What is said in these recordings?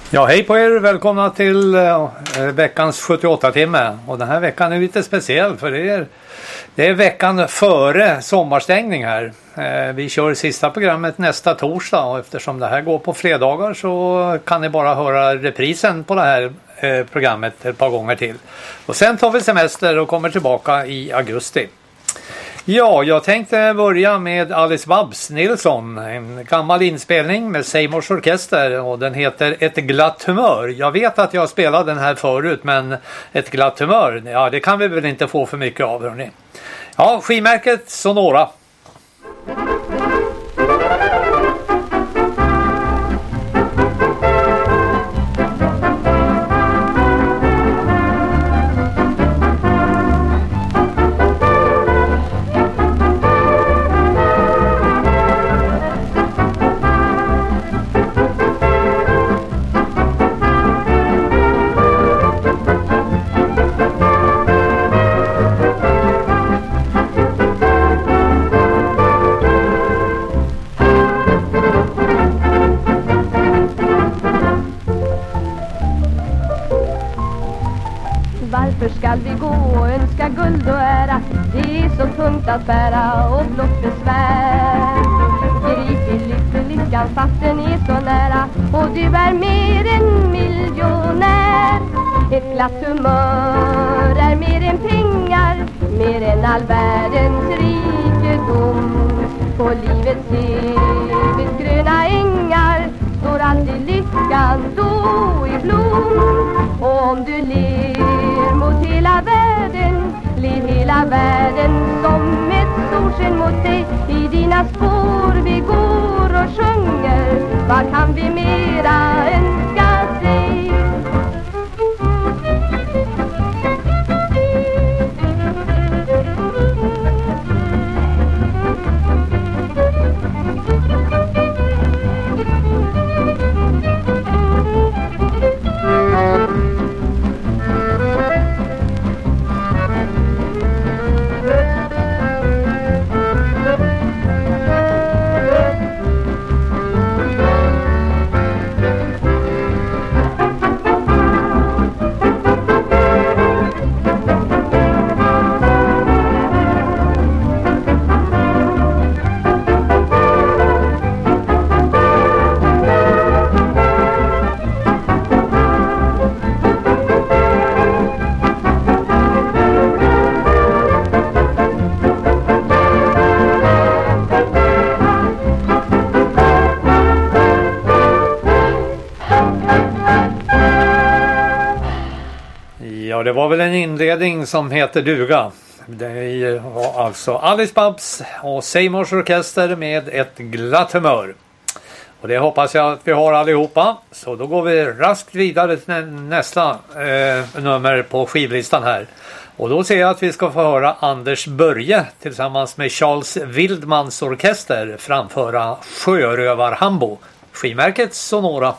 Ja, hej på er. Välkomna till veckans 78-timme. Och den här veckan är lite speciell för det är veckan före sommarstängning här. Vi kör sista programmet nästa torsdag och eftersom det här går på fredagar så kan ni bara höra reprisen på det här programmet ett par gånger till. Och sen tar vi semester och kommer tillbaka i augusti. Ja, jag tänkte börja med Alice Babs Nilsson, en gammal inspelning med Seymours orkester och den heter Ett glatt humör. Jag vet att jag spelade den här förut, men ett glatt humör, ja det kan vi väl inte få för mycket av, hörni. Ja, skivmärket Sonora. Skall vi gå och önska guld och ära? Det är så tungt att bära och blott besvär. Grip i lyckan fast den är så nära och du är mer än miljonär. Ett glatt humör är mer än pengar, mer än all världens rikedom. På livets evigt gröna ängar står alltid lyckan då i blom. Och om du ler mot hela världen, lev hela världen som ett solsken mot dig. I dina spår vi går och sjunger, vad kan vi mera önska sig? Det var väl en inledning som heter duga. Det var alltså Alice Babs och Seymours orkester med ett glatt humör. Och det hoppas jag att vi har allihopa. Så då går vi raskt vidare till nästa nummer på skivlistan här. Och då ser jag att vi ska få höra Anders Börje tillsammans med Charles Wildmans orkester framföra Sjörövar-Hambo. Skivmärket Sonora.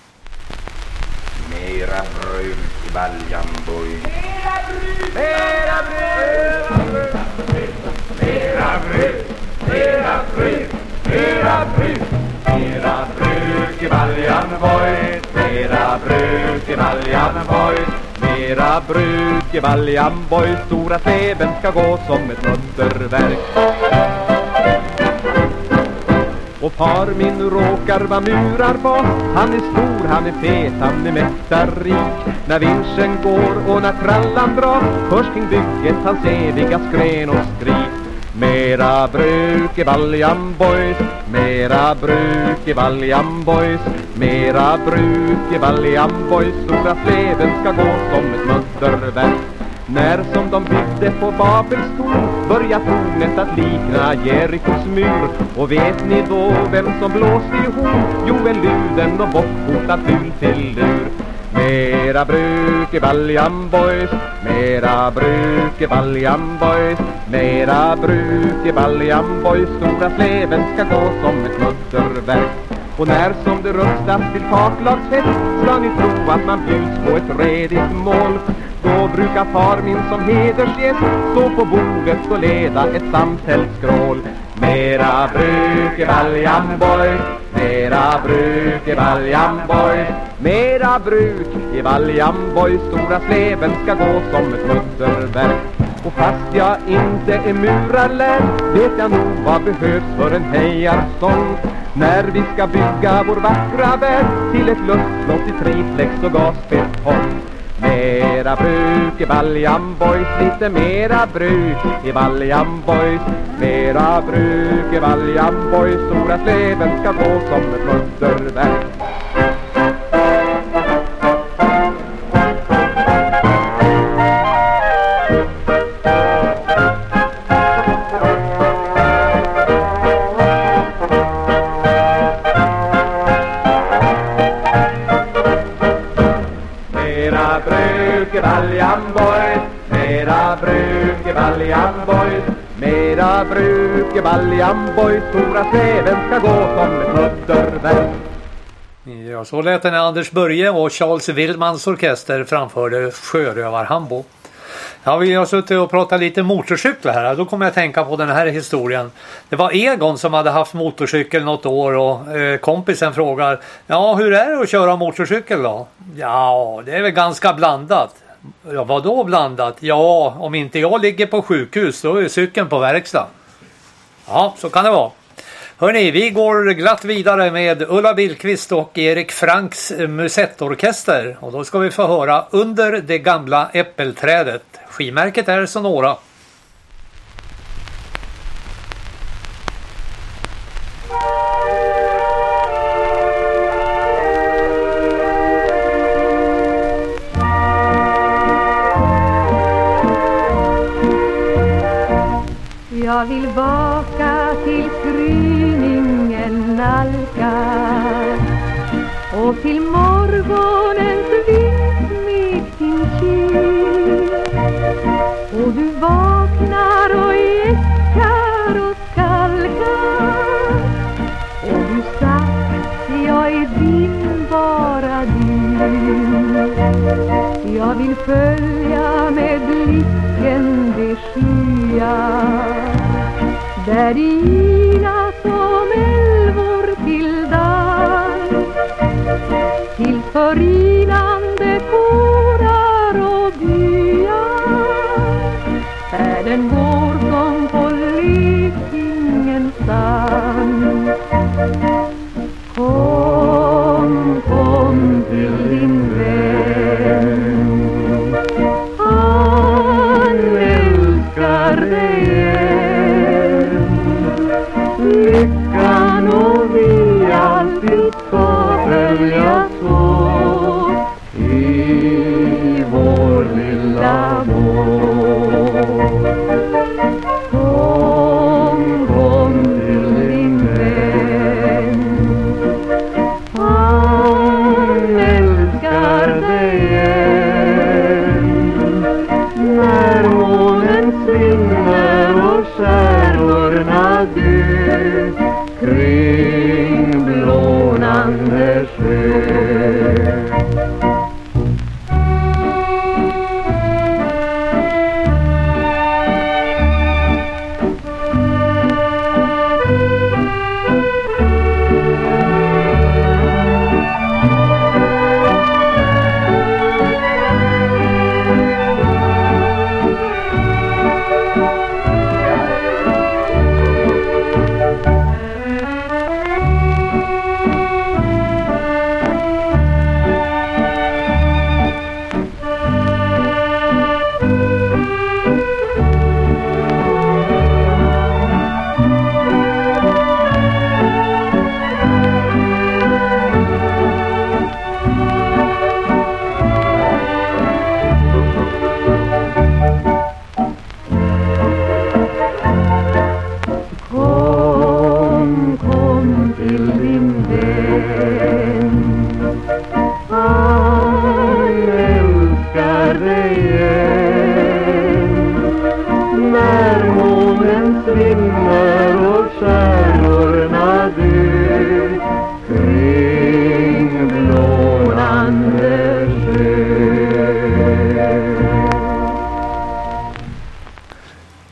Mera bröd i Valjanborg. Mera bröd, mera bröd, mera bröd, mera bröd, mera bröd i Valjanborg, mera bröd i Valjanborg, mera bröd i Valjanborg. Stora släven ska gå som ett underverk. Och far min råkar var murar på. Han är stor, han är fet, han är mäktarik. När vinschen går och när trallan drar, först kring bygget hans eviga skrän och skrik. Mera bruk i Valjanboys, mera bruk i Valjanboys, mera bruk i Valjanboys. Stora släven ska gå som ett mönsterverk. När som de byggde på Babels torn började tornet att likna Jerikos mur. Och vet ni då vem som blåste i horn? Jo, en luden och bockfotad ful till lur. Mera bruk i Valjanboys, mera bruk i Valjanboys, mera bruk i Valjanboys. Stora släven ska gå som ett mönsterverk. Och när som det röstas till kaklagsfest ska ni tro att man bjuds på ett redigt mål. Då brukar far min som hedersgäst stå på bordet och leda ett samhällsskrål. Mera bruk i Valjanboys, Mera bruk i Valjanborg, mera bruk i Valjanborg. Stora sleven ska gå som ett mutterverk. Och fast jag inte är murarlärd vet jag nog vad behövs för en hejarsång. När vi ska bygga vår vackra värld till ett luftslott i triflex och gasbetong. Mera bruk i Valjanborgs, lite mera bruk i Valjanborgs. Mera bruk i Valjanborgs, stora sleven ska gå som ett mutterverk. Mera bruk i Valjanborg, mera bruk i Valjanborg, stora sleven ska gå som ett mutterverk. Ja, så lät den Anders Börje och Charles Willmans orkester framförde Sjörövarhambo. Ja, vi har suttit och pratat lite motorcyklar här. Då kommer jag tänka på den här historien. Det var Egon som hade haft motorcykel något år och kompisen frågar: ja, hur är det att köra motorcykel då? Ja, det är väl ganska blandat. Ja, vad då blandat? Ja, om inte jag ligger på sjukhus då är cykeln på verkstad. Ja, så kan det vara. Hörrni, vi går glatt vidare med Ulla Billqvist och Erik Franks musettorkester. Och då ska vi få höra Under det gamla äppelträdet. Skimärket är Sonora. Jag vill vaka till gryningen nalkas och till morgonens vind med sin kyl. Och du vaknar och jäckar och skalkar och du sagt jag är din, bara din. Jag vill följa med blicken de skyar där dina som älvor till dans, till förinande kårar och byar, där den går som på lekingens dans. Kom, kom till din vän, han älskar dig. Lyckan och vi alltid ska följas åt i vår lilla båt. Kom, kom till din vän, han älskar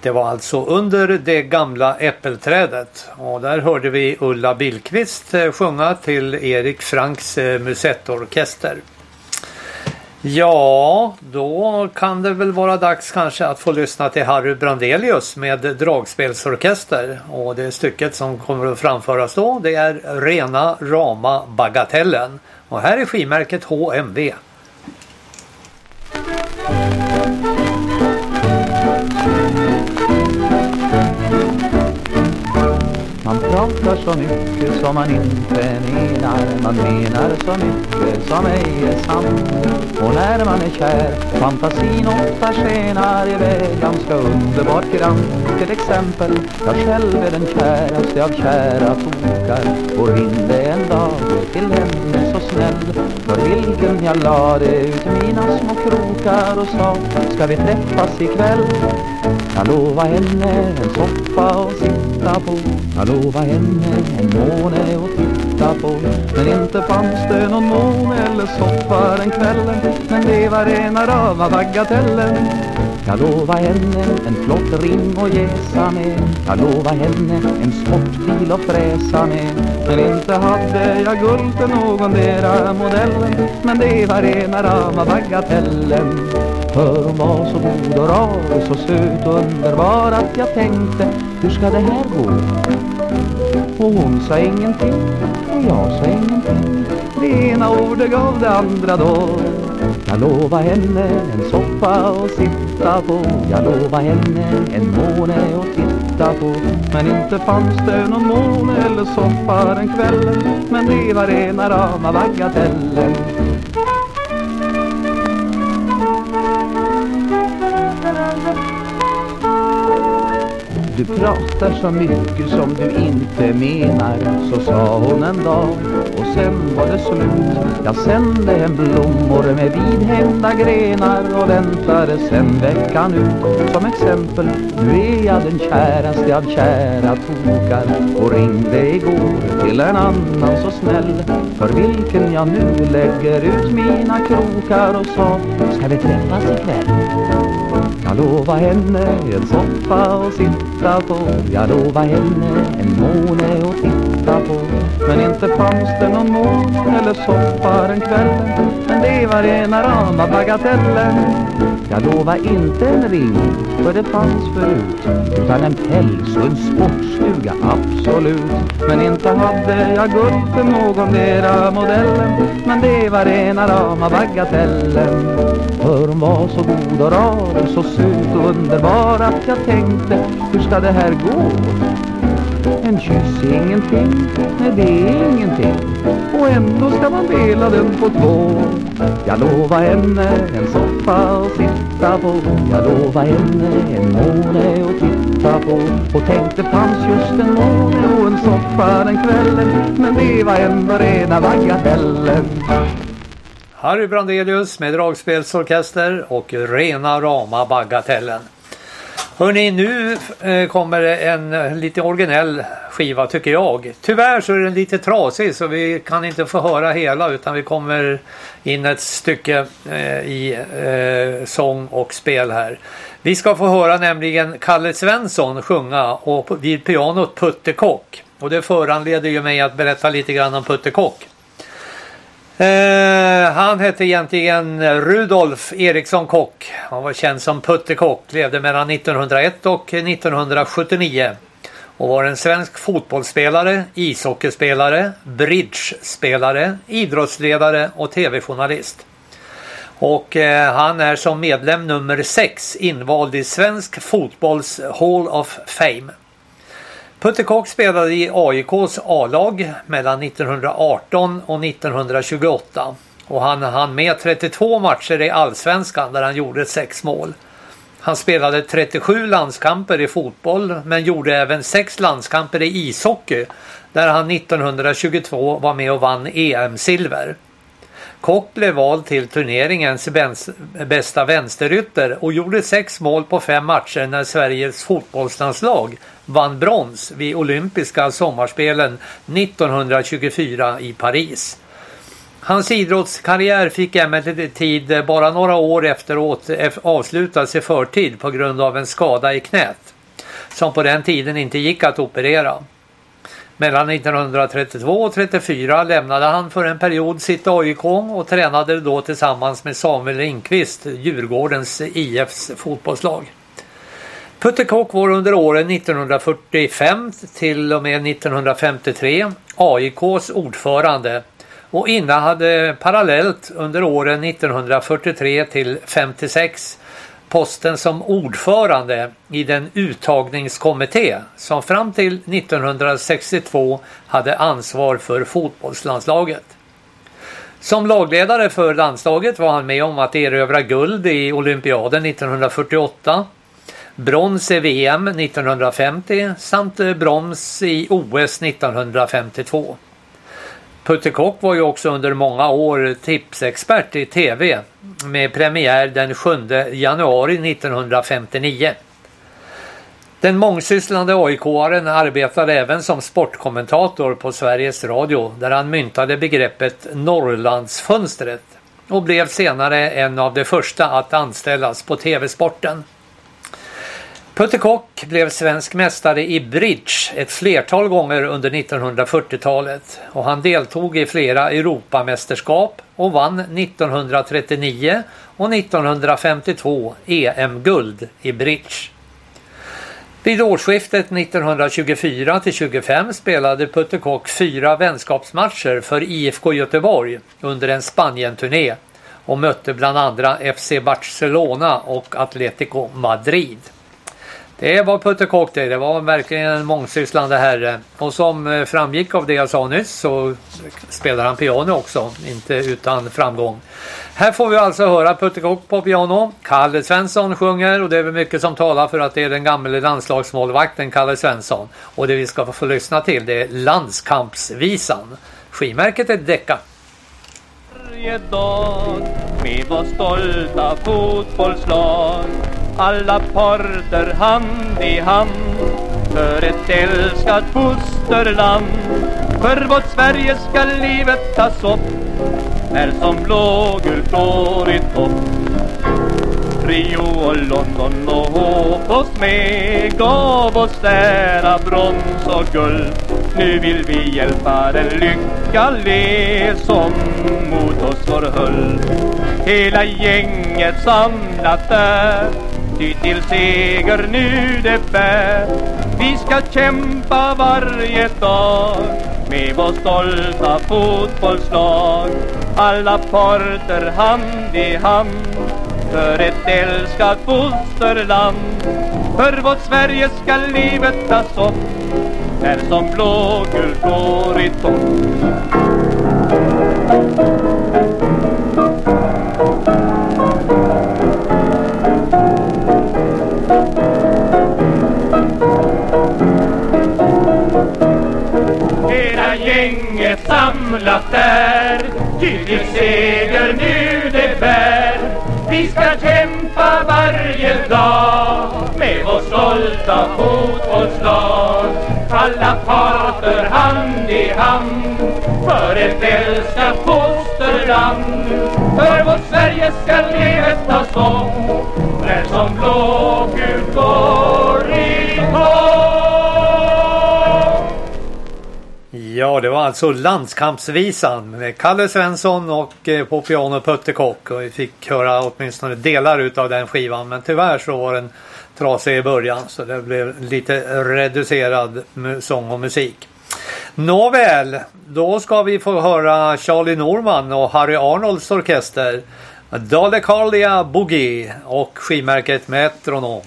Det var alltså Under det gamla äppelträdet. Och där hörde vi Ulla Billqvist sjunga till Erik Franks musettorkester. Ja, då kan det väl vara dags kanske att få lyssna till Harry Brandelius med dragspelsorkester. Och det stycket som kommer att framföras då, det är Rena rama bagatellen. Och här är skivmärket HMV. Man pratar så mycket som man inte menar. Man menar så mycket som ej är sant. Och när man är kär, fantasin ofta skenar iväg ganska underbart grant. Till exempel, jag själv är den käraste av kära tokar. Och ringde en dag till henne så snäll, för vilken jag lade ut mina små krokar och sa, ska vi träffas ikväll? Jag lovade henne en soffa och sitta på. Jag lovade henne en måne att titta på. Men inte fanns det någon måne eller soffa den kvällen. Men det var rena rama bagatellen. Jag lovade henne en flott ring och gäsa med. Jag lovade henne en sportbil och fräsa med. Men inte hade jag guld till någon dera modellen. Men det var rena rama bagatellen. För hon var så god och rar och så söt och underbar att jag tänkte, hur ska det här gå? Och hon sa ingenting och jag sa ingenting. Det ena ordet gav det andra då. Jag lovade henne en soffa och sitta på. Jag lovade henne en måne och titta på. Men inte fanns det någon måne eller soffa den kvällen. Men det var rena rama bagatellen. Du pratar så mycket som du inte menar, så sa hon en dag, och sen var det slut. Jag sände hem blommor med vidhända grenar och väntade sen veckan ut. Som exempel, nu är jag den käraste av kära tokar, och ringde igår till en annan så snäll, för vilken jag nu lägger ut mina krokar och sa, ska vi träffas ikväll? Jag lovade henne en soffa och sitta på. Jag lovade henne en måne och titta på. Men inte fanns det någon måne eller soffa den kvällen. Men det var rena rama bagatellen. Jag lovade inte en ring, för det fanns förut, utan en päls och en sportstuga, absolut. Men inte hade jag guld för någon dera modellen. Men det var rena rama bagatellen. För hon var så god och rar och så söt och underbar att jag tänkte, hur ska det här gå? En kyss är ingenting, nej det är ingenting. Och ändå ska man dela den på två. Jag lovade henne en soffa och sitta på. Jag lovade henne en måne och titta på. Och tänkte fanns just en måne och en soffa den kvällen. Men det var ändå rena bagatellen. Harry Brandelius med dragspelsorkester och rena rama bagatellen. Hörrni, nu kommer en lite originell skiva tycker jag. Tyvärr så är den lite trasig så vi kan inte få höra hela, utan vi kommer in ett stycke i sång och spel här. Vi ska få höra nämligen Kalle Svensson sjunga och vid pianot Putte Kock. Och det föranleder ju mig att berätta lite grann om Putte Kock. Han hette egentligen Rudolf Eriksson Kock. Han var känd som Putte Kock, levde mellan 1901 och 1979 och var en svensk fotbollsspelare, ishockeyspelare, bridgespelare, idrottsledare och tv-journalist. Och han är som medlem nummer 6 invald i svensk fotbolls Hall of Fame. Putte Kock spelade i AIKs A-lag mellan 1918 och 1928 och han hann med 32 matcher i Allsvenskan där han gjorde 6 mål. Han spelade 37 landskamper i fotboll men gjorde även 6 landskamper i ishockey där han 1922 var med och vann EM-silver. Kock blev vald till turneringens bästa vänsterytter och gjorde 6 mål på 5 matcher när Sveriges fotbollslandslag vann brons vid olympiska sommarspelen 1924 i Paris. Hans idrottskarriär fick emellertid bara några år efteråt avslutas i förtid på grund av en skada i knät. som på den tiden inte gick att operera. Mellan 1932 och 1934 lämnade han för en period sitt AIK och tränade då tillsammans med Samuel Lindqvist, Djurgårdens IFs fotbollslag. Putte Kock var under åren 1945 till och med 1953 AIKs ordförande och innehade parallellt under åren 1943 till 56 posten som ordförande i den uttagningskommitté som fram till 1962 hade ansvar för fotbollslandslaget. Som lagledare för landslaget var han med om att erövra guld i olympiaden 1948, brons i VM 1950 samt brons i OS 1952. Putte Kock var ju också under många år tipsexpert i tv med premiär den 7 januari 1959. Den mångsysslande AIK-aren arbetade även som sportkommentator på Sveriges Radio där han myntade begreppet Norrlandsfönstret och blev senare en av de första att anställas på tv-sporten. Putte Kock blev svensk mästare i bridge ett flertal gånger under 1940-talet och han deltog i flera Europamästerskap och vann 1939 och 1952 EM-guld i bridge. Vid årsskiftet 1924-25 spelade Putte Kock 4 vänskapsmatcher för IFK Göteborg under en Spanien-turné och mötte bland andra FC Barcelona och Atletico Madrid. Det var Putte Kock det var verkligen en mångsysslande herre. Och som framgick av det jag sa nyss så spelar han piano också, inte utan framgång. Här får vi alltså höra Putte Kock på piano. Kalle Svensson sjunger och det är väl mycket som talar för att det är den gamla landslagsmålvakten Kalle Svensson. Och det vi ska få lyssna till det är Landskampsvisan. Skimärket är Decca. Varje dag med vår stolta fotbollslag, alla parter hand i hand, för ett älskat fosterland. För vårt Sverige ska livet tas upp, när som blågult går i topp. Rio och London och Håfors med gav oss ära brons och guld. Nu vill vi hjälpa den lycka le som mot oss förhöll. Hela gänget samlat där, ty till seger nu det bär. Vi ska kämpa varje dag med vår stolta fotbollslag. Alla parter hand i hand, för ett älskat fosterland. För vårt Sverige ska livet tas upp, när som blågult går i topp. Hela gänget samlat där, ty till seger nu det bär. Vi ska kämpa varje dag med vår stolta fotbollslag. Alla parter hand i hand, för ett älskat fosterland. För vårt Sverige ska livet tas upp, när som blågult går i topp. Ja, det var alltså Landskampsvisan med Kalle Svensson och på piano Putte Kock. Och vi fick höra åtminstone delar utav den skivan, men tyvärr så var den trasig i början så det blev lite reducerad sång och musik. Nåväl, då ska vi få höra Charlie Norman och Harry Arnolds orkester, Dalecarlia Boogie och skivmärket Metronom.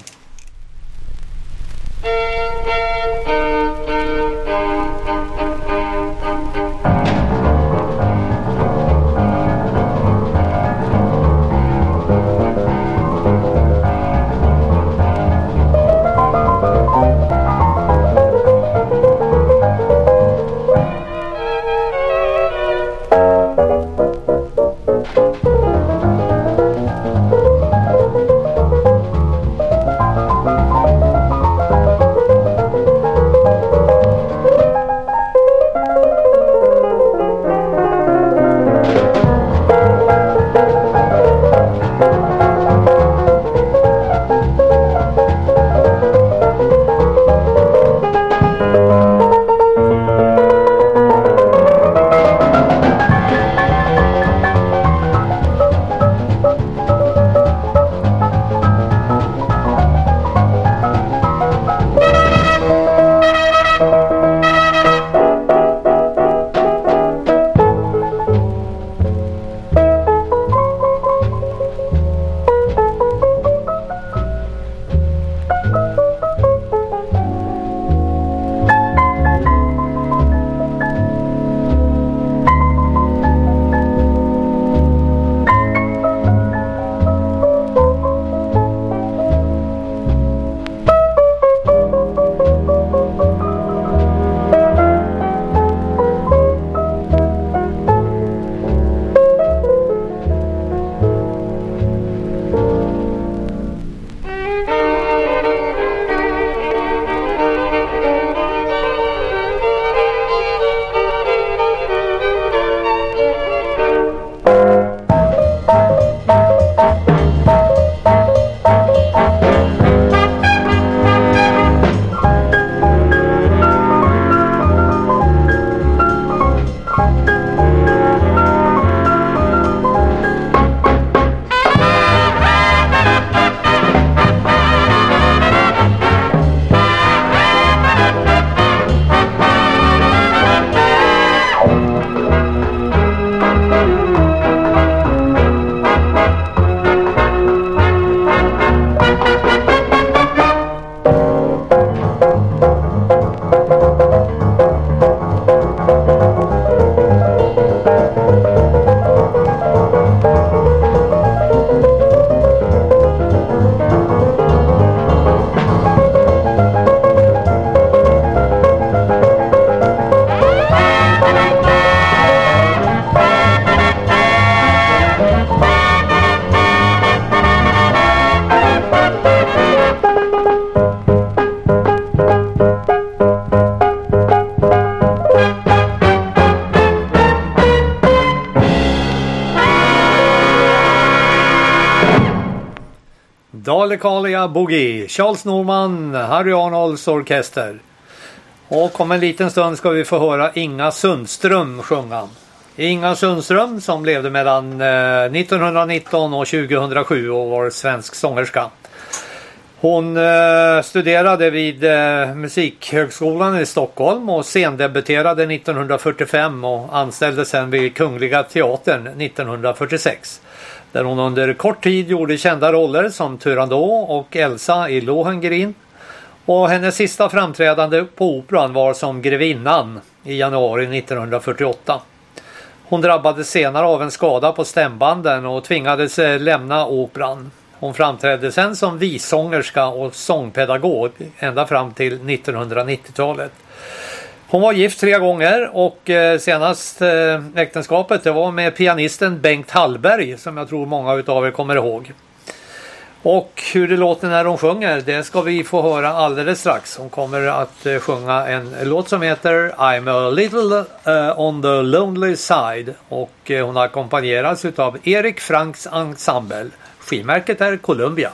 Dalecarlia Boogie, Charles Norman, Harry Arnolds orkester. Och om en liten stund ska vi få höra Inga Sundström sjunga. Inga Sundström som levde mellan 1919 och 2007 och var svensk sångerska. Hon studerade vid Musikhögskolan i Stockholm och sendebuterade 1945 och anställdes sen vid Kungliga Teatern 1946. Där hon under kort tid gjorde kända roller som Turandot och Elsa i Lohengrin. Och hennes sista framträdande på operan var som grevinnan i januari 1948. Hon drabbades senare av en skada på stämbanden och tvingades lämna operan. Hon framträdde sen som vissångerska och sångpedagog ända fram till 1990-talet. Hon var gift 3 gånger och senast äktenskapet det var med pianisten Bengt Hallberg som jag tror många av er kommer ihåg. Och hur det låter när hon sjunger, det ska vi få höra alldeles strax. Hon kommer att sjunga en låt som heter I'm a little on the lonely side. Och hon ackompanjeras av Erik Franks ensemble. Skivmärket är Columbia.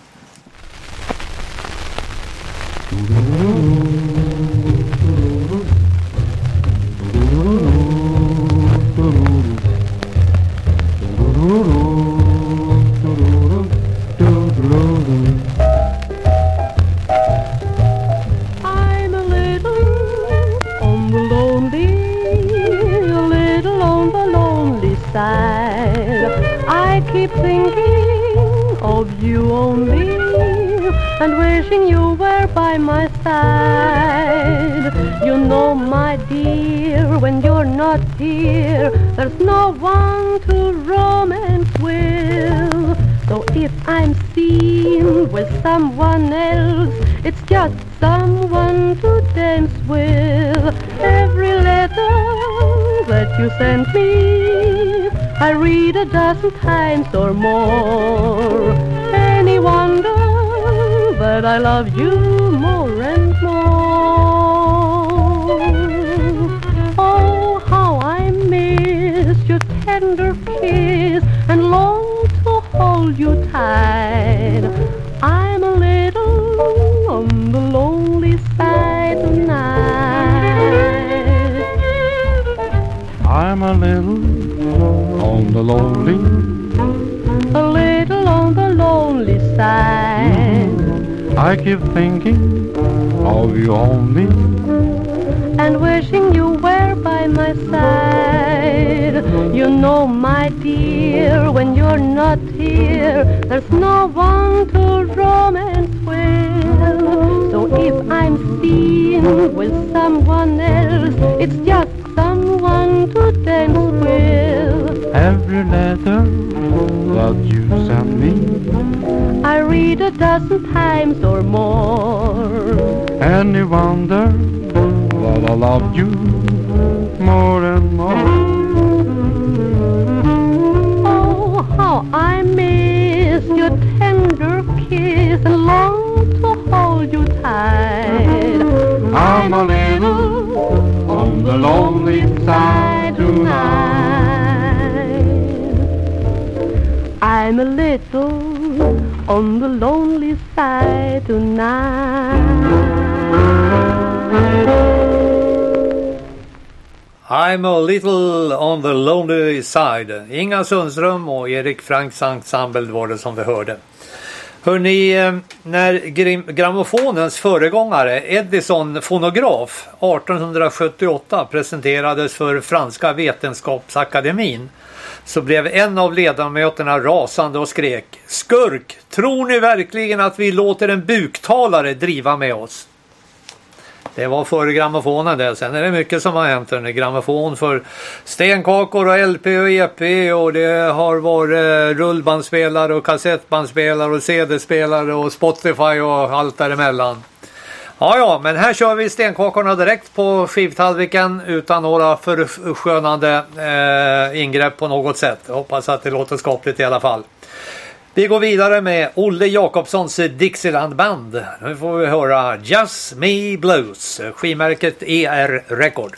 I keep thinking of you only and wishing you were by my side. You know, my dear, when you're not here, there's no one to romance with. So if I'm seen with someone else, it's just someone to dance with. Every letter that you sent me, I read a dozen times or more. Any wonder that I love you more and more? Oh, how I miss your tender kiss and long to hold you tight. I'm a little on the lonely side tonight. I'm a little on the lonely, a little on the lonely side. I keep thinking of you only and wishing you were by my side. You know, my dear, when you're not here, there's no one to romance with. So if I'm seen with someone else, it's just someone to dance with. Every letter that you send me, I read a dozen times or more. Any wonder that I love you more and more? Oh, how I miss your tender kiss and long to hold you tight. I'm a little on the lonely side tonight. I'm a little on the lonely side tonight. I'm a little on the lonely side. Inga Sundström och Erik Franks ensemble var det som vi hörde. Hörrni, när grammofonens föregångare Edison fonograf 1878 presenterades för Franska vetenskapsakademin så blev en av ledamöterna rasande och skrek: "Skurk, tror ni verkligen att vi låter en buktalare driva med oss?" Det var före grammofonen det. Sen är det mycket som har hänt under grammofon för stenkakor och LP och EP, och det har varit rullbandspelare och kassettbandspelare och CD-spelare och Spotify och allt däremellan. Ja, men här kör vi stenkakorna direkt på skivtallriken utan några förskönande ingrepp på något sätt. Jag hoppas att det låter skapligt i alla fall. Vi går vidare med Olle Jakobssons Dixieland Band. Nu får vi höra Just Me Blues, skivmärket ER Record.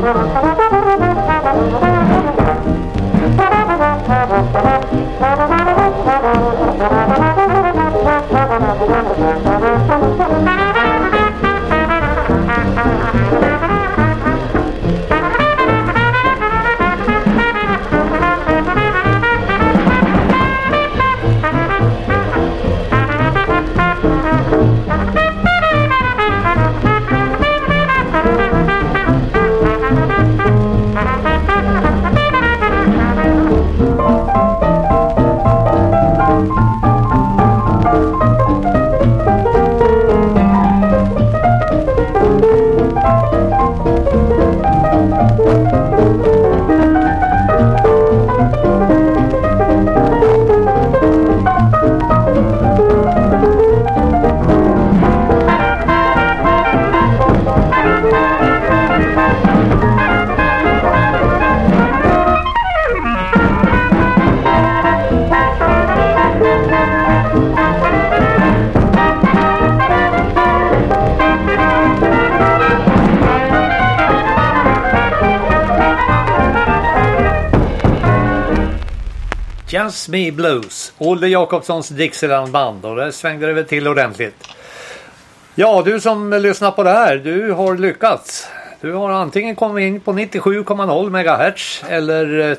Just Me Blues, Olle Jakobssons Dixieland-band, och det svängde det väl till ordentligt. Ja, du som lyssnar på det här, du har lyckats. Du har antingen kommit in på 97,0 MHz eller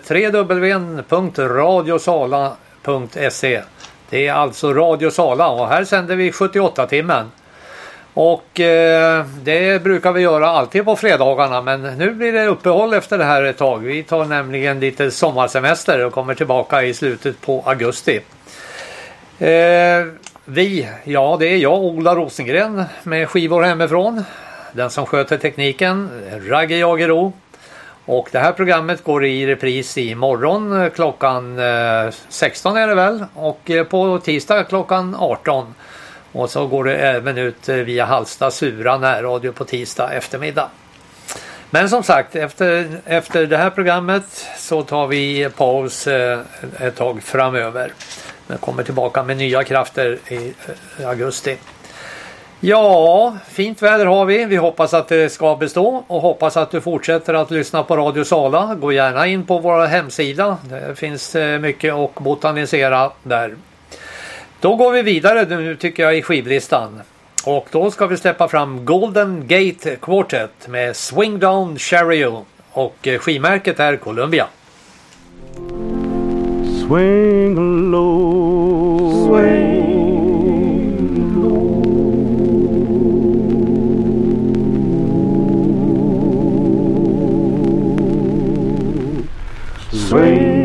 www.radiosala.se. Det är alltså Radio Sala, och här sänder vi 78-timmen. Och det brukar vi göra alltid på fredagarna, men nu blir det uppehåll efter det här ett tag. Vi tar nämligen lite sommarsemester och kommer tillbaka i slutet på augusti. Ja, det är jag, Ola Rosengren, med skivor hemifrån. Den som sköter tekniken, Ragge Jagero. Och det här programmet går i repris i morgon klockan 16 är det väl, och på tisdag klockan 18. Och så går det även ut via Halsta Sura närradio på tisdag eftermiddag. Men som sagt, efter det här programmet så tar vi paus ett tag framöver. Men kommer tillbaka med nya krafter i augusti. Ja, fint väder har vi. Vi hoppas att det ska bestå och hoppas att du fortsätter att lyssna på Radio Sala. Gå gärna in på vår hemsida. Det finns mycket att botanisera där. Då går vi vidare nu tycker jag i skivlistan. Och då ska vi släppa fram Golden Gate Quartet med Swing Down Chariot. Och skivmärket är Columbia. Swing low, swing low, swing.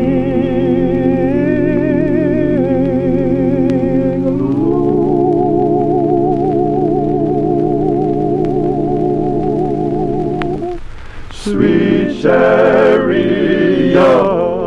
Sweet chariot,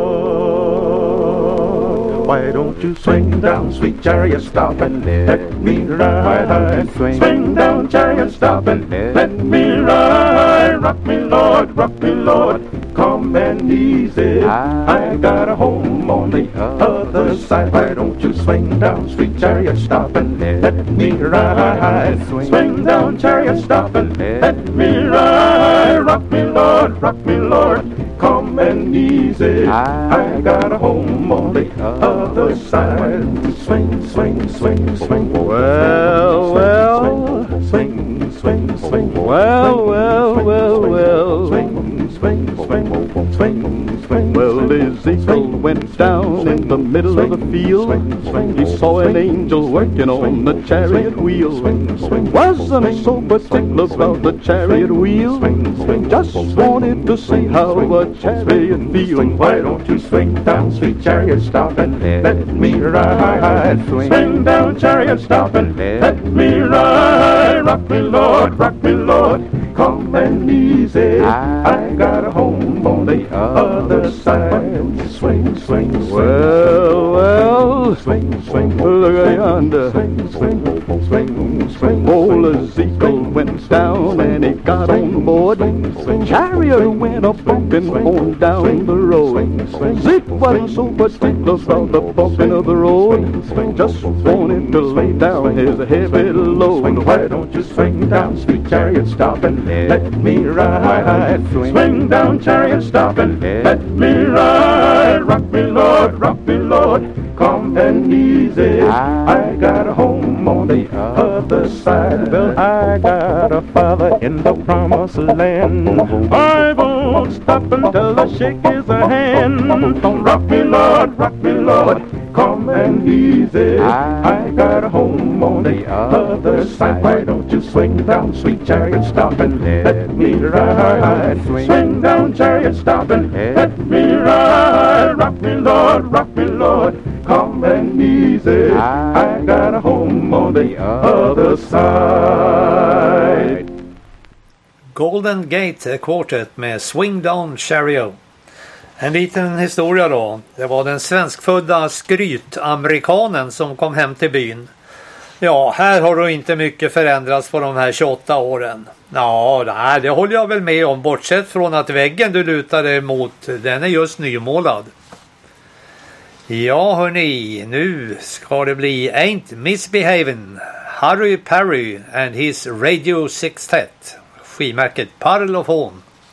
why don't you swing down, sweet chariot, stop and let me ride. Swing down, chariot, stop and let me ride. Rock me, Lord, come and easy. I got a home on the other side. Why don't you swing down, sweet chariot, stop and let me ride. Swing down, chariot, stop and let me ride. Rock me, Lord, come and easy. I got a home on the other side. Swing, swing, swing, swing. Well, well. Swing, swing, swing. Well, well, well, well. Swing, swing, swing, swing, swing. Well, Ezekiel went down in the middle of the field. He saw an angel working on the chariot wheel. Wasn't so particular about the chariot wheel. Just wanted to see how a chariot feels. Why don't you swing down, sweet chariot, stop and let me ride. Swing down, chariot, stop and let me ride. Rock me, Lord, come and easy. I got a home on the other side. Swing, swing, swing. Well, well. Swing, swing. Look at yonder. Swing, swing, swing, swing. Old Ezekiel went down and he got on board. Chariot went up bumping on down the road. Zip wasn't so particular about the bumping of the road. Just wanted to lay down his heavy load. Why don't you swing down, sweet chariot, stop and let me ride? Swing down, chariot, stop and let me ride. Rock me, Lord, calm and easy. I got a home on the other side. Well, I got a father in the promised land. I won't stop until I shake his hand. Rock me, Lord, calm and easy. I got a home on the other side. Why don't you swing down, sweet chariot, stop and let me ride? Swing down, chariot, stop and let me ride. Rock me, Lord, calm and easy. I got a home on the other side. Golden Gate Quartet med Swing Down Chariot. En liten historia då. Det var den svenskfödda skrytamerikanen som kom hem till byn. Ja, här har då inte mycket förändrats på de här 28 åren. Ja, det håller jag väl med om. Bortsett från att väggen du lutade emot, den är just nymålad. Ja hörni, nu ska det bli Ain't Misbehavin', Harry Perry and his Radio Sextet, skivmärket Parlophone.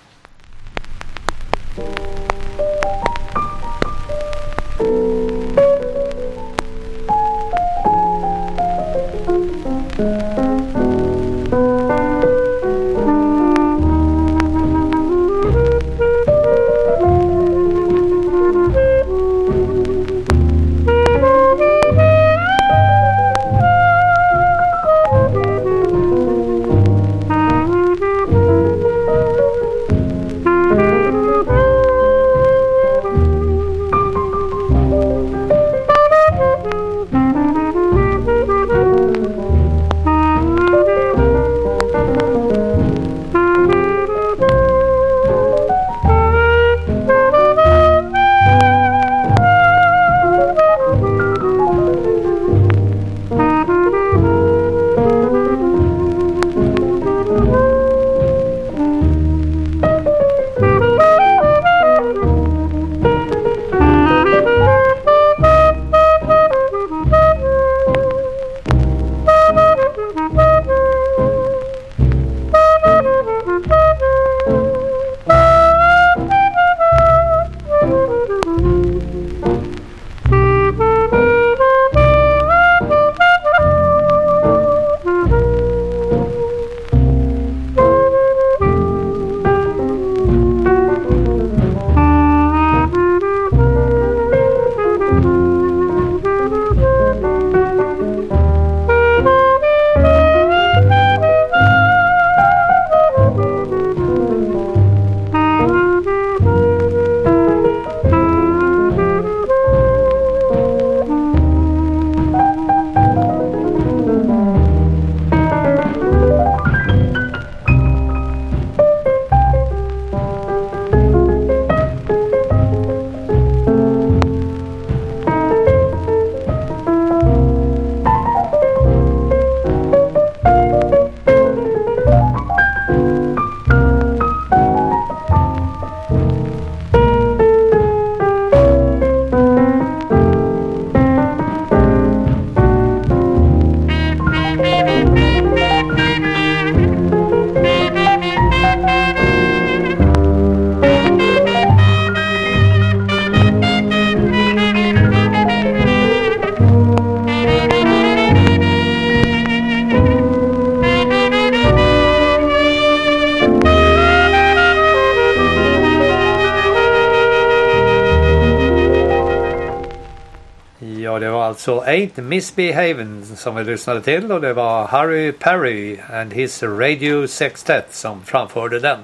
alltså Ain't Misbehavin' som vi lyssnade till, och det var Harry Perry and his Radio Sextet som framförde den.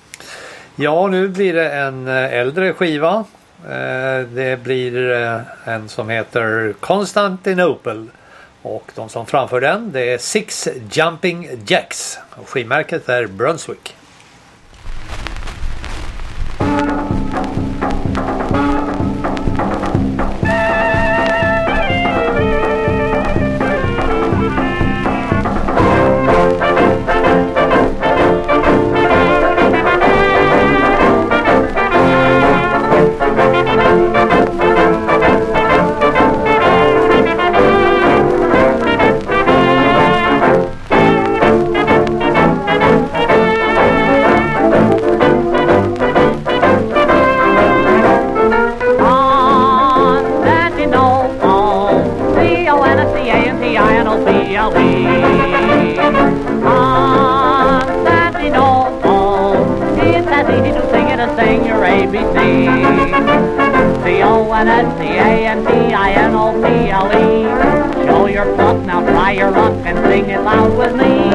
Ja, nu blir det en äldre skiva. Det blir en som heter Constantinople, och de som framför den, det är Six Jumping Jacks, och skivmärket är Brunswick. ABC. C-O-N-S-C-A-N-D-I-N-O-P-L-E. Show your pluck, now try your luck and sing it loud with me.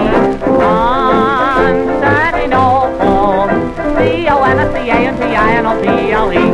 Constantinople. C-O-N-S-C-A-N-D-I-N-O-P-L-E.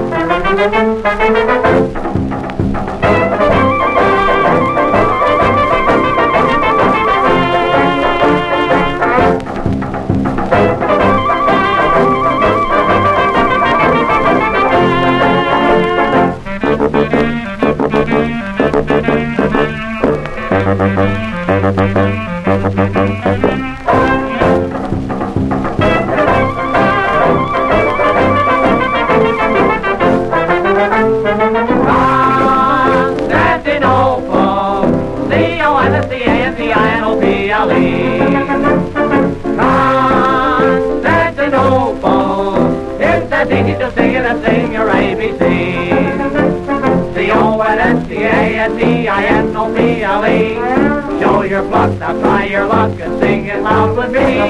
C-O-N-S-C-A-N-D-I-N-O-P-L-E. Show your pluck, now try your luck and sing it loud with me.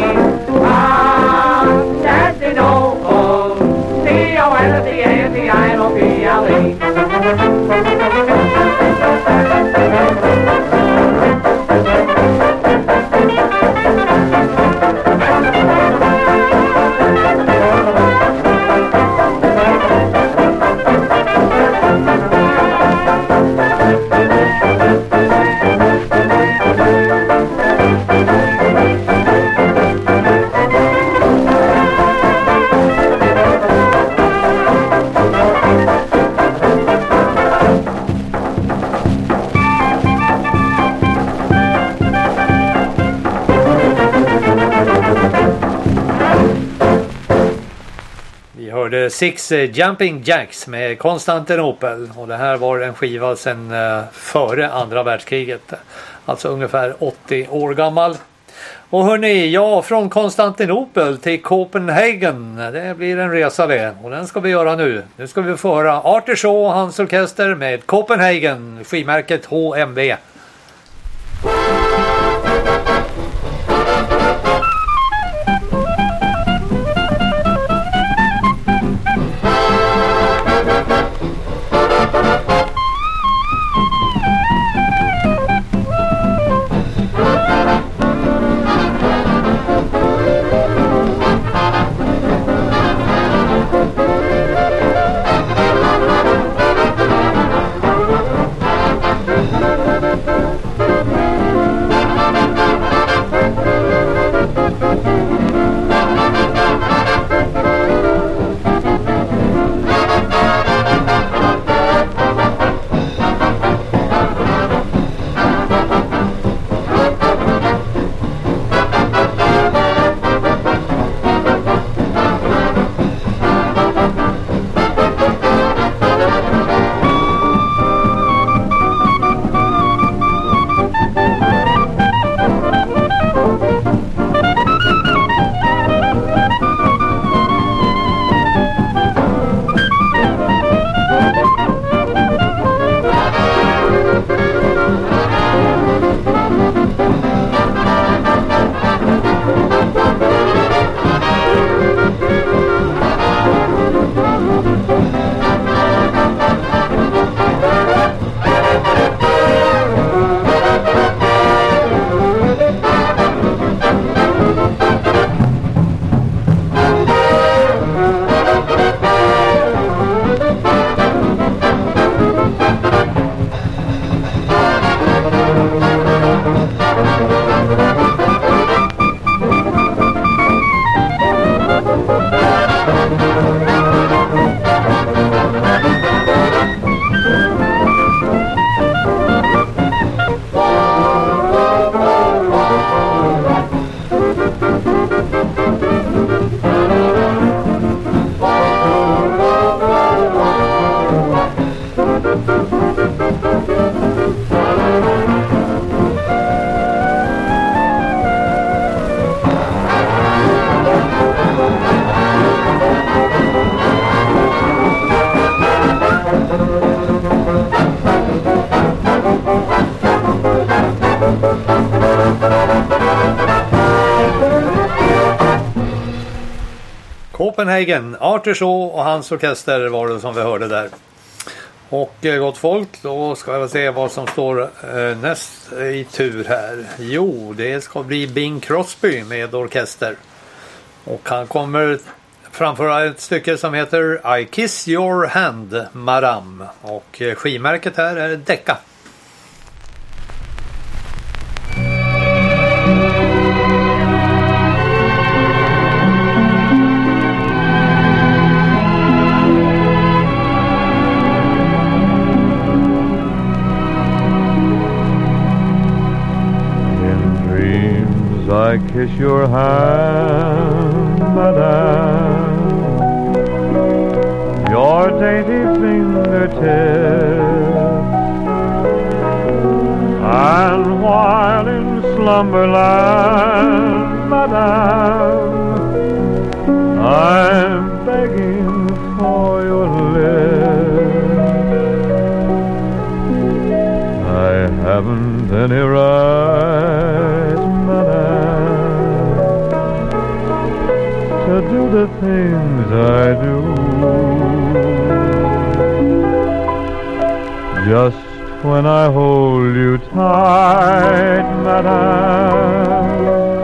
Constantinople. C-O-N-S-C-A-N-D-I-N-O-P-L-E. Six Jumping Jacks med Konstantinopel, och det här var en skiva sedan före andra världskriget, alltså ungefär 80 år gammal. Och hörni, ja, från Konstantinopel till Copenhagen, det blir en resa det, och den ska vi göra nu. Nu ska vi få höra Arthur Shaw och hans orkester med Copenhagen, skivmärket HMV. Copenhagen, Arthur Shaw och hans orkester var det som vi hörde där. Och gott folk, då ska jag se vad som står näst i tur här. Jo, det ska bli Bing Crosby med orkester. Och han kommer framföra ett stycke som heter I Kiss Your Hand, Madame. Och skivmärket här är Decca. I kiss your hand, madame, your dainty fingertips, and while in slumberland, madame, I'm begging for your lips. I haven't any right, to do the things I do, just when I hold you tight, madame,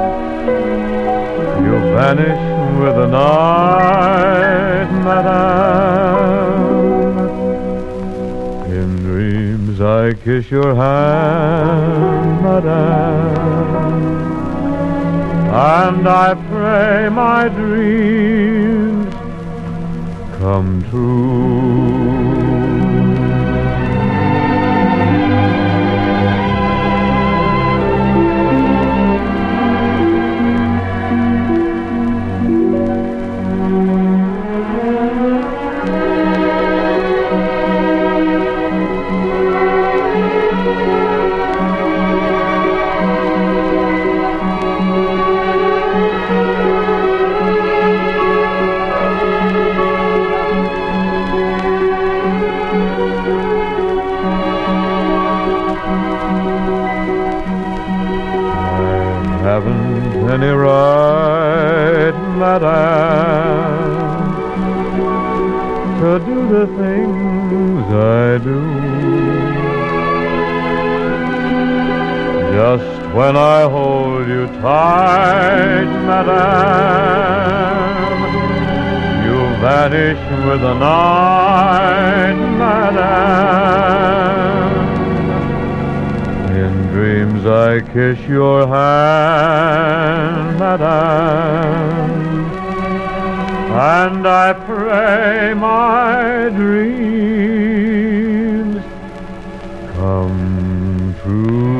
you vanish with the night, madame. In dreams I kiss your hand, madame, and I pray my dreams come true. Any right, madame, to do the things I do, just when I hold you tight, madame, you vanish with the night, madame. In dreams I kiss your hand, madame, and I pray my dreams come true.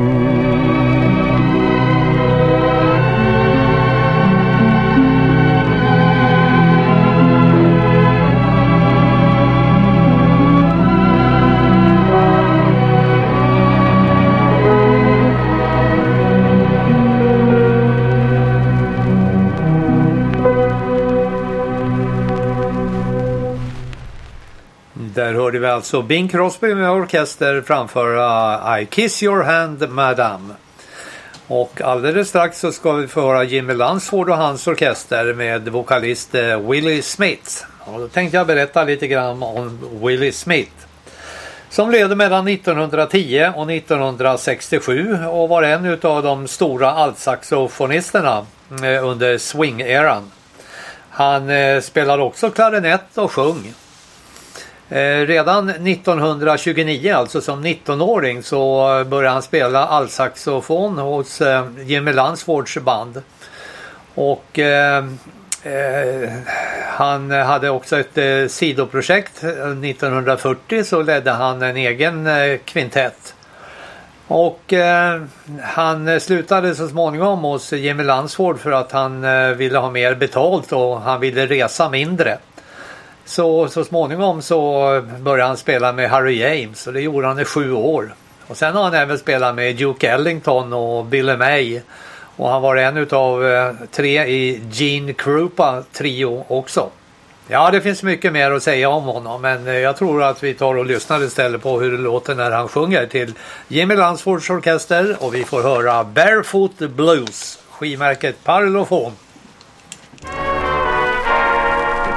Där hörde vi alltså Bing Crosby med orkester framföra I Kiss Your Hand, Madame. Och alldeles strax så ska vi få höra Jimmy Lansford och hans orkester med vokalist Willie Smith. Och då tänkte jag berätta lite grann om Willie Smith, som levde mellan 1910 och 1967 och var en av de stora altsaxofonisterna under swing-eran. Han spelade också klarinett och sjöng. Redan 1929, alltså som 19-åring, så började han spela altsaxofon hos Jimmy Lansfords band. Och han hade också ett sidoprojekt. 1940 så ledde han en egen kvintett. Och han slutade så småningom hos Jimmy Lansford för att han ville ha mer betalt och han ville resa mindre. Så småningom så började han spela med Harry James, och det gjorde han i 7 år. Och sen har han även spelat med Duke Ellington och Billy May. Och han var en utav 3 i Gene Krupa trio också. Ja, det finns mycket mer att säga om honom, men jag tror att vi tar och lyssnar istället på hur det låter när han sjunger till Jimmy Lansfords orkester, och vi får höra Barefoot Blues, skivmärket Parlophone.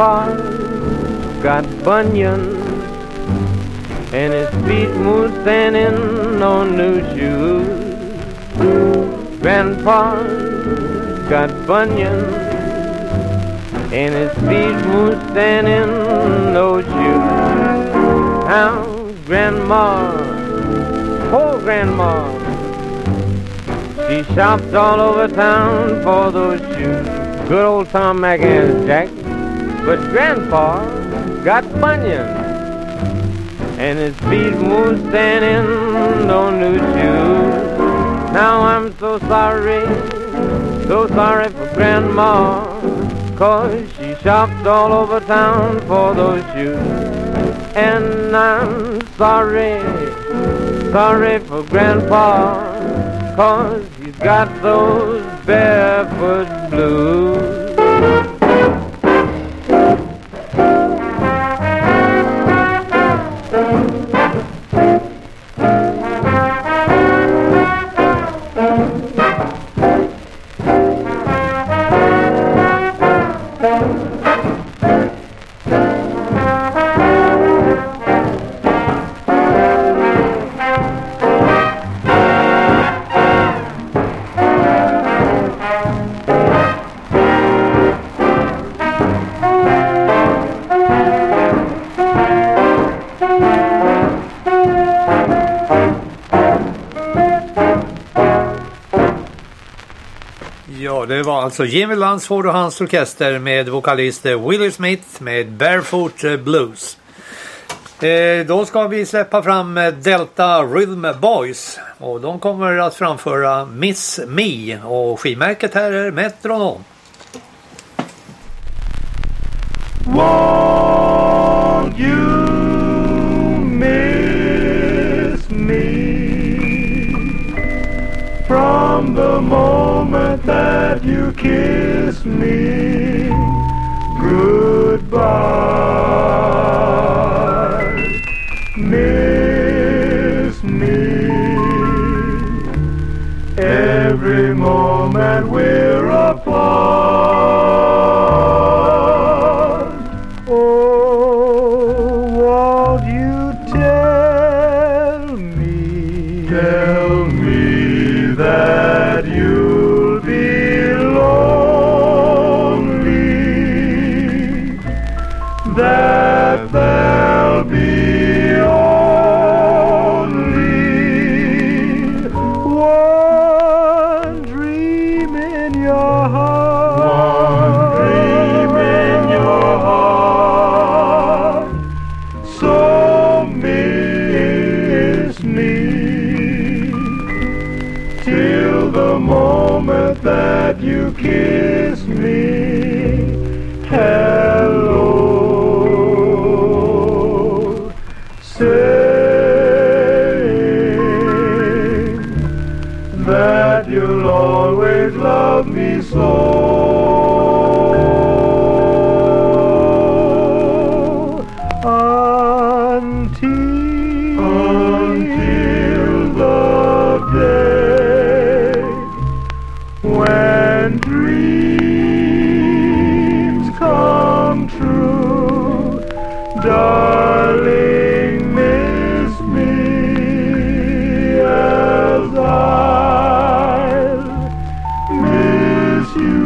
Grandpa's got bunions, and his feet move standing on new shoes. Grandpa's got bunions, and his feet move standing on those shoes. Now, Grandma, poor Grandma, she shops all over town for those shoes. Good old Tom McAn's Jack. But Grandpa got bunions, and his feet move standing on new shoes. Now I'm so sorry for Grandma, 'cause she shops all over town for those shoes. And I'm sorry for Grandpa, 'cause he's got those barefoot blues. Det var alltså Jimmy Lunsford och hans orkester med vokalist Willie Smith med Barefoot Blues. Då ska vi släppa fram Delta Rhythm Boys, och de kommer att framföra Miss Me, och skivmärket här är Metronom. Won't you miss me from the moment that you kiss me goodbye? Miss me every moment we're apart. Oh, won't you tell me that you'll be lonely, that there'll be only one dream in your heart, so miss me till the moment that you kiss me. Hello, saying that you'll always love me so. Until the day when dreams come true, darling, miss me as I'll miss you.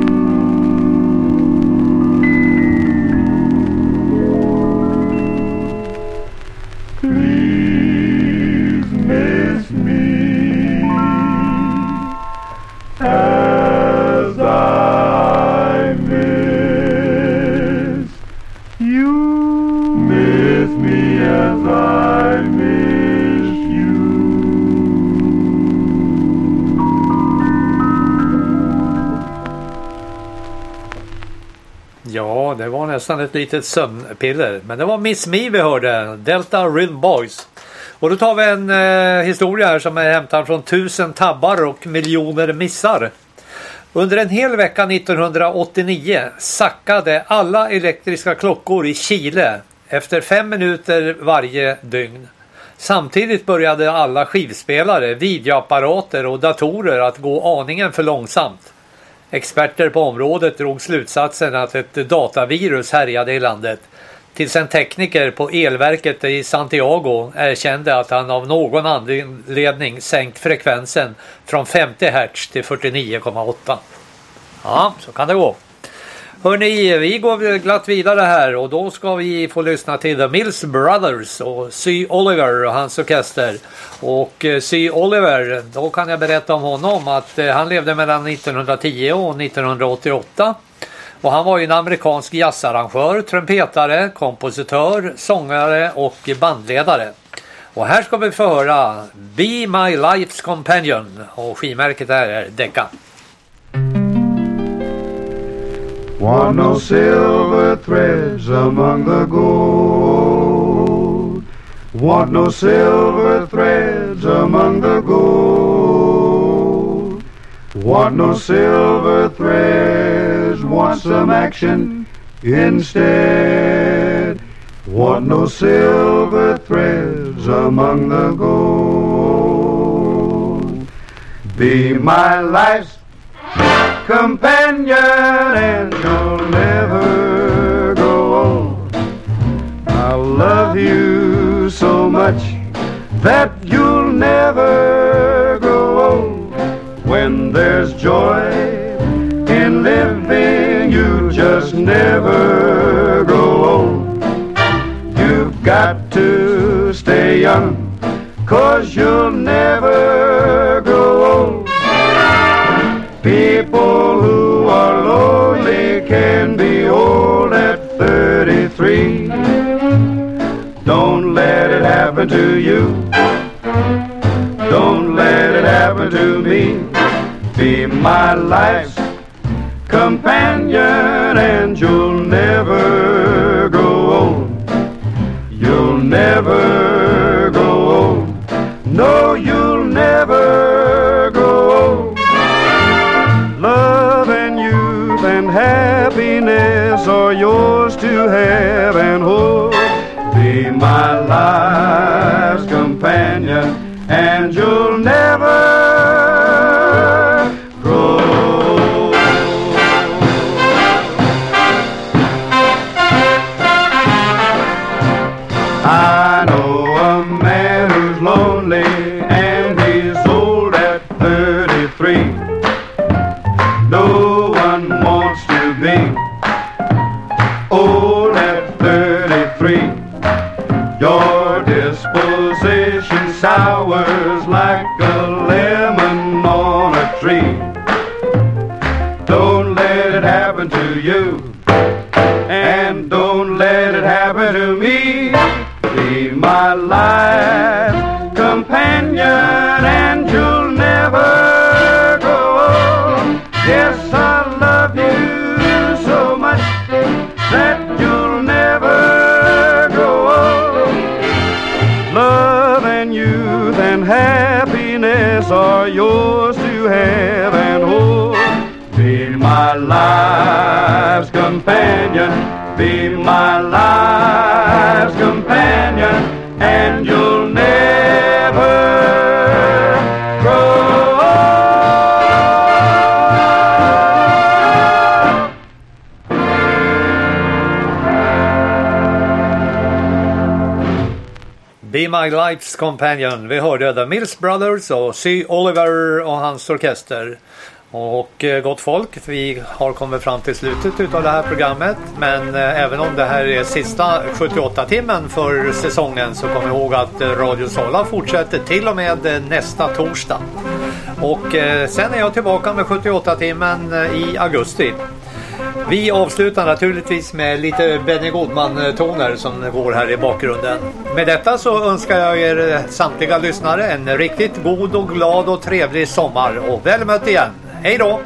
Please miss me as I miss you. Miss me as I miss you. Ja, det var nästan ett litet sömnpiller. Men det var Miss Me vi hörde, Delta Rhythm Boys. Och då tar vi en historia här som är hämtad från 1000 tabbar och miljoner missar. Under en hel vecka 1989 sackade alla elektriska klockor i Chile efter 5 minuter varje dygn. Samtidigt började alla skivspelare, videoapparater och datorer att gå aningen för långsamt. Experter på området drog slutsatsen att ett datavirus härjade i landet. Tills en tekniker på elverket i Santiago erkände att han av någon anledning sänkt frekvensen från 50 Hz till 49,8. Ja, så kan det gå. Hörrni, vi går glatt vidare här och då ska vi få lyssna till The Mills Brothers och Sy Oliver och hans orkester. Och Sy Oliver, då kan jag berätta om honom att han levde mellan 1910 och 1988. Och han var ju en amerikansk jazzarrangör, trumpetare, kompositör, sångare och bandledare. Och här ska vi få höra Be My Life's Companion och skivmärket här är Decca. Want no silver threads among the gold. Want no silver threads among the gold. Want no silver threads, want some action instead. Want no silver threads among the gold. Be my life's companion and you'll never grow old. I'll love you so much that you'll never grow old. When there's joy in living, you just never grow old. You've got to stay young, 'cause you'll never grow old. People who are lonely can be old at 33. Don't let it happen to you. Don't let it happen to me. Be my life's companion and you'll never grow old. You'll never grow old. No, you'll never grow old. Love and youth and happiness are yours to have and hold. Be my life's companion and you'll never grow old. I know a man who's lonely and he's old at 33. No one wants to be old at 33. Your disposition sours like a lemon on a tree. Don't let it happen to you, and don't let it happen to me. Be my life companion and you'll never grow old. Yes, I love you so much that you'll never grow old. Love and youth and happiness are yours to have and hold. Be my life's companion, be my life's companion, and you'll never grow Be My Life's Companion. Vi hörde The Mills Brothers och Sy Oliver och hans orkester. Och gott folk, vi har kommit fram till slutet av det här programmet. Men även om det här är sista 78-timmen för säsongen så kom ihåg att Radio Sola fortsätter till och med nästa torsdag. Och sen är jag tillbaka med 78-timmen i augusti. Vi avslutar naturligtvis med lite Benny Goodman-toner som går här i bakgrunden. Med detta så önskar jag er samtliga lyssnare en riktigt god och glad och trevlig sommar. Och väl mött igen. Hej då!